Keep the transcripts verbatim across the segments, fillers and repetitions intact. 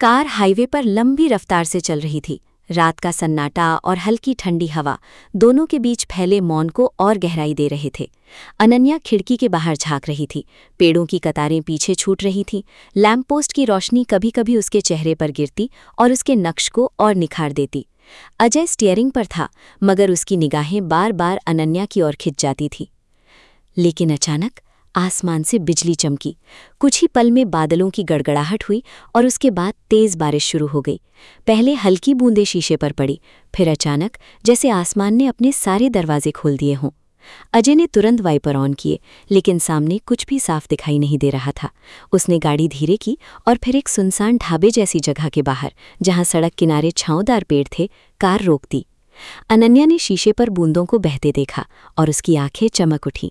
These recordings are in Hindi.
कार हाईवे पर लंबी रफ्तार से चल रही थी। रात का सन्नाटा और हल्की ठंडी हवा दोनों के बीच फैले मौन को और गहराई दे रहे थे। अनन्या खिड़की के बाहर झांक रही थी। पेड़ों की कतारें पीछे छूट रही थीं। लैंप पोस्ट की रोशनी कभी कभी उसके चेहरे पर गिरती और उसके नक्श को और निखार देती। अजय स्टीयरिंग पर था, मगर उसकी निगाहें बार बार अनन्या की ओर खिंच जाती थी। लेकिन अचानक आसमान से बिजली चमकी। कुछ ही पल में बादलों की गड़गड़ाहट हुई और उसके बाद तेज बारिश शुरू हो गई। पहले हल्की बूंदें शीशे पर पड़ी, फिर अचानक जैसे आसमान ने अपने सारे दरवाजे खोल दिए हों। अजय ने तुरंत वाइपर ऑन किए, लेकिन सामने कुछ भी साफ दिखाई नहीं दे रहा था। उसने गाड़ी धीरे की और फिर एक सुनसान ढाबे जैसी जगह के बाहर, जहां सड़क किनारे छांवदार पेड़ थे, कार रोक दी। अनन्या ने शीशे पर बूंदों को बहते देखा और उसकी आंखें चमक उठीं।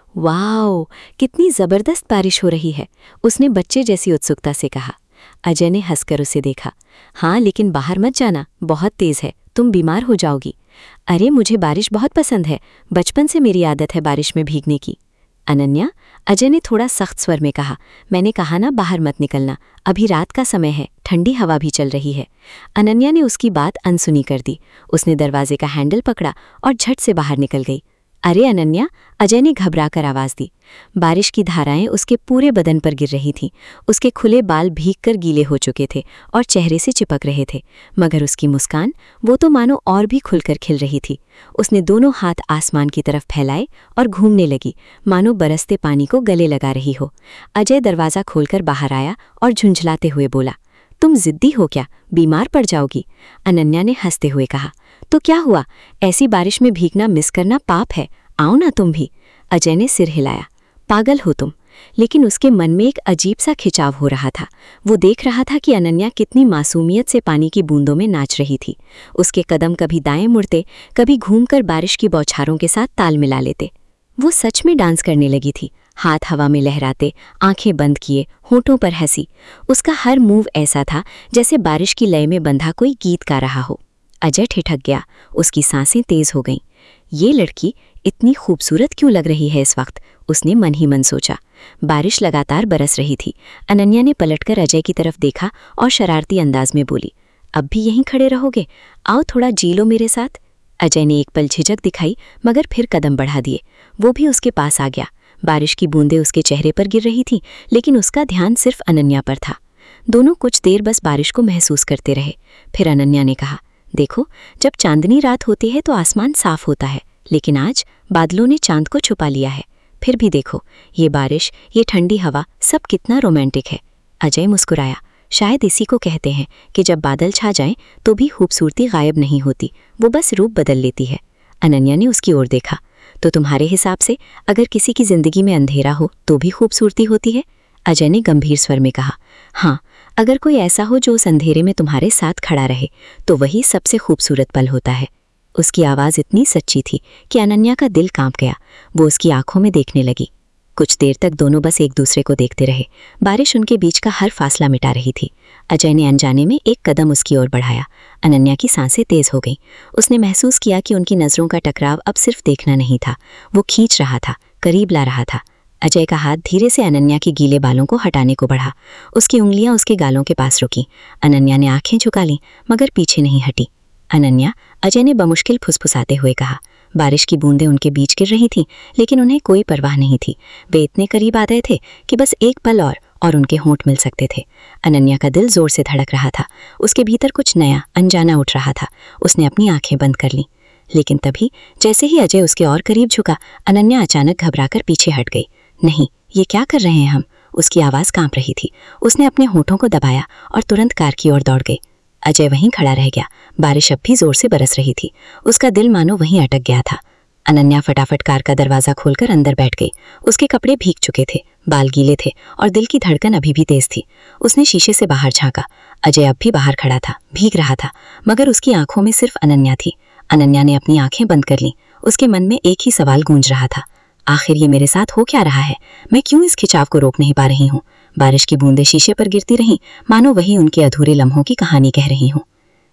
वाओ, कितनी जबरदस्त बारिश हो रही है, उसने बच्चे जैसी उत्सुकता से कहा। अजय ने हंसकर उसे देखा। हाँ, लेकिन बाहर मत जाना, बहुत तेज है, तुम बीमार हो जाओगी। अरे, मुझे बारिश बहुत पसंद है, बचपन से मेरी आदत है बारिश में भीगने की। अनन्या, अजय ने थोड़ा सख्त स्वर में कहा, मैंने कहा ना बाहर मत निकलना, अभी रात का समय है, ठंडी हवा भी चल रही है। अनन्या ने उसकी बात अनसुनी कर दी। उसने दरवाजे का हैंडल पकड़ा और झट से बाहर निकल गई। अरे अनन्या, अजय ने घबराकर आवाज दी। बारिश की धाराएं उसके पूरे बदन पर गिर रही थीं। उसके खुले बाल भीगकर गीले हो चुके थे और चेहरे से चिपक रहे थे, मगर उसकी मुस्कान, वो तो मानो और भी खुलकर खिल रही थी। उसने दोनों हाथ आसमान की तरफ फैलाए और घूमने लगी, मानो बरसते पानी को गले लगा रही हो। अजय दरवाज़ा खोलकर बाहर आया और झुंझलाते हुए बोला, तुम जिद्दी हो क्या, बीमार पड़ जाओगी। अनन्या ने हंसते हुए कहा, तो क्या हुआ, ऐसी बारिश में भीगना मिस करना पाप है, आओ ना तुम भी। अजय ने सिर हिलाया। पागल हो तुम। लेकिन उसके मन में एक अजीब सा खिंचाव हो रहा था। वो देख रहा था कि अनन्या कितनी मासूमियत से पानी की बूंदों में नाच रही थी। उसके कदम कभी दाएं मुड़ते, कभी घूमकर बारिश की बौछारों के साथ ताल मिला लेते। वो सच में डांस करने लगी थी, हाथ हवा में लहराते, आंखें बंद किए, होठों पर हंसी। उसका हर मूव ऐसा था जैसे बारिश की लय में बंधा कोई गीत गा रहा हो। अजय ठिठक गया, उसकी सांसें तेज हो गईं। ये लड़की इतनी खूबसूरत क्यों लग रही है इस वक्त, उसने मन ही मन सोचा। बारिश लगातार बरस रही थी। अनन्या ने पलटकर अजय की तरफ देखा और शरारती अंदाज में बोली, अब भी यहीं खड़े रहोगे, आओ थोड़ा जी लो मेरे साथ। अजय ने एक पल झिझक दिखाई, मगर फिर कदम बढ़ा दिए। वो भी उसके पास आ गया। बारिश की बूंदें उसके चेहरे पर गिर रही थीं, लेकिन उसका ध्यान सिर्फ अनन्या पर था। दोनों कुछ देर बस बारिश को महसूस करते रहे। फिर अनन्या ने कहा, देखो, जब चांदनी रात होती है तो आसमान साफ होता है, लेकिन आज बादलों ने चांद को छुपा लिया है। फिर भी देखो, ये बारिश, ये ठंडी हवा, सब कितना रोमांटिक है। अजय मुस्कुराया। शायद इसी को कहते हैं कि जब बादल छा जाएं तो भी खूबसूरती गायब नहीं होती, वो बस रूप बदल लेती है। अनन्या ने उसकी ओर देखा। तो तुम्हारे हिसाब से अगर किसी की जिंदगी में अंधेरा हो तो भी खूबसूरती होती है? अजय ने गंभीर स्वर में कहा, हाँ, अगर कोई ऐसा हो जो उस अंधेरे में तुम्हारे साथ खड़ा रहे तो वही सबसे खूबसूरत पल होता है। उसकी आवाज़ इतनी सच्ची थी कि अनन्या का दिल कांप गया। वो उसकी आंखों में देखने लगी। कुछ देर तक दोनों बस एक दूसरे को देखते रहे। बारिश उनके बीच का हर फासला मिटा रही थी। अजय ने अनजाने में एक कदम उसकी ओर बढ़ाया। अनन्या की सांसें तेज हो गईं। उसने महसूस किया कि उनकी नज़रों का टकराव अब सिर्फ देखना नहीं था, वो खींच रहा था, करीब ला रहा था। अजय का हाथ धीरे से अनन्या के गीले बालों को हटाने को बढ़ा। उसकी उंगलियां उसके गालों के पास रुकीं। अनन्या ने आंखें झुका लीं, मगर पीछे नहीं हटी। अनन्या, अजय ने बमुश्किल फुसफुसाते हुए कहा। बारिश की बूंदें उनके बीच गिर रही थीं, लेकिन उन्हें कोई परवाह नहीं थी। वे इतने करीब आ गए थे कि बस एक पल और और उनके होंठ मिल सकते थे। अनन्या का दिल जोर से धड़क रहा था। उसके भीतर कुछ नया, अनजाना उठ रहा था। उसने अपनी आंखें बंद कर लीं। लेकिन तभी जैसे ही अजय उसके और करीब झुका, अनन्या अचानक घबराकर पीछे हट गई। नहीं, ये क्या कर रहे हैं हम? उसकी आवाज़ कांप रही थी। उसने अपने होठों को दबाया और तुरंत कार की ओर दौड़ गई। अजय वहीं खड़ा रह गया। बारिश अब भी जोर से बरस रही थी। उसका दिल मानो वहीं अटक गया था। अनन्या फटाफट कार का दरवाज़ा खोलकर अंदर बैठ गई। उसके कपड़े भीग चुके थे, बाल गीले थे और दिल की धड़कन अभी भी तेज थी। उसने शीशे से बाहर झांका। अजय अब भी बाहर खड़ा था, भीग रहा था, मगर उसकी आंखों में सिर्फ अनन्या थी। अनन्या ने अपनी आंखें बंद कर लीं। उसके मन में एक ही सवाल गूंज रहा था, आखिर ये मेरे साथ हो क्या रहा है? मैं क्यों इस खिंचाव को रोक नहीं पा रही हूँ? बारिश की बूंदें शीशे पर गिरती रहीं, मानो वही उनके अधूरे लम्हों की कहानी कह रही हूँ।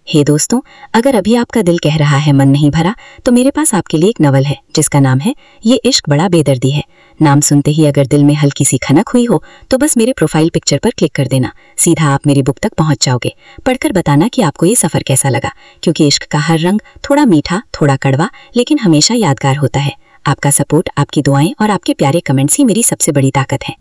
हे दोस्तों, अगर अभी आपका दिल कह रहा है मन नहीं भरा, तो मेरे पास आपके लिए एक नवल है जिसका नाम है ये इश्क बड़ा बेदर्दी है। नाम सुनते ही अगर दिल में हल्की सी खनक हुई हो तो बस मेरे प्रोफाइल पिक्चर पर क्लिक कर देना, सीधा आप मेरी बुक तक पहुंच जाओगे। पढ़कर बताना कि आपको ये सफर कैसा लगा, क्योंकि इश्क का हर रंग थोड़ा मीठा, थोड़ा कड़वा, लेकिन हमेशा यादगार होता है। आपका सपोर्ट, आपकी दुआएं और आपके प्यारे कमेंट्स ही मेरी सबसे बड़ी ताकत है।